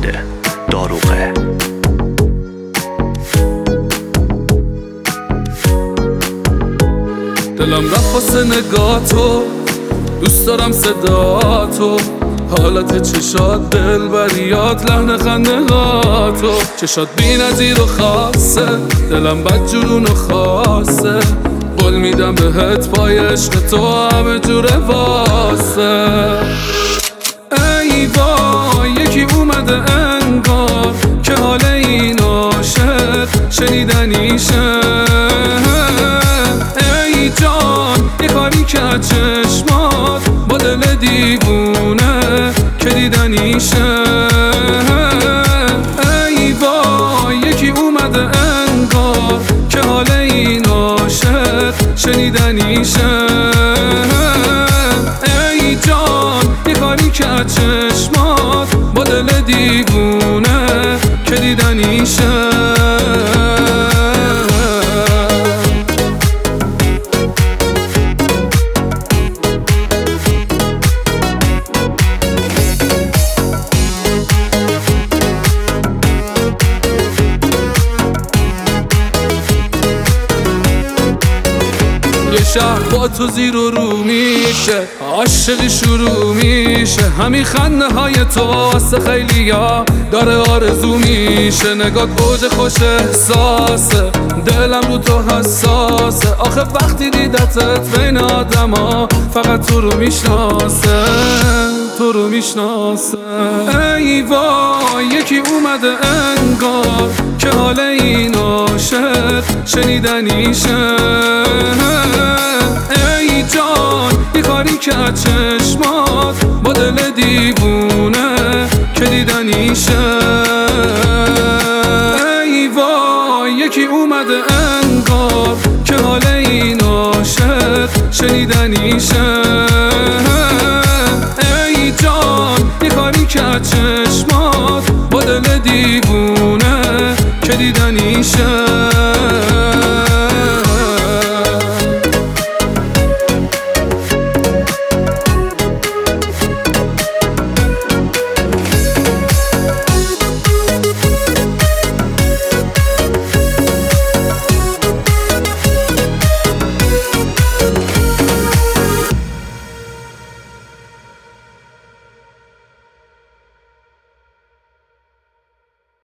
داروغه. دلم رفت واسه نگاتو، دوست دارم صداتو، حالت چشات دلبریات، لحن خندهاتو، چشات بی نظیر و خاصه، دلم بد جنون و خاصه، قول میدم بهت پای عشق تو همه جوره واسه. ای وای یکی اومده انگار که حال این عاشق شنیدنیشه. ای جان یه کاری که چشمات با دل دیوونه که دیدنیشه. ای وای یکی اومده انگار که حال این عاشق شنیدنیشه. ای جان یه کاری که چشمات با دل دیوونه که دیدنیشه. یه شهر با تو زیر و رو میشه، عاشقی شروع میشه، همین خنده های تو واسه خیلیا داره آرزو میشه. نگات اوج خوش احساسه، دلم رو تو حساسه، آخه وقتی دیدتت بین آدم ها فقط تو رو میشناسه، تو رو میشناسه. ای وای یکی اومده انگار که حال این عاشق شنیدنیشه. ای جان یه کاری که چشمات با دل دیوونه که دیدنیشه. ای وای یکی اومده انگار که حال این عاشق شنیدنیشه. ای جان یه کاری که چشمات با دل دیوونه که دیدنیشه.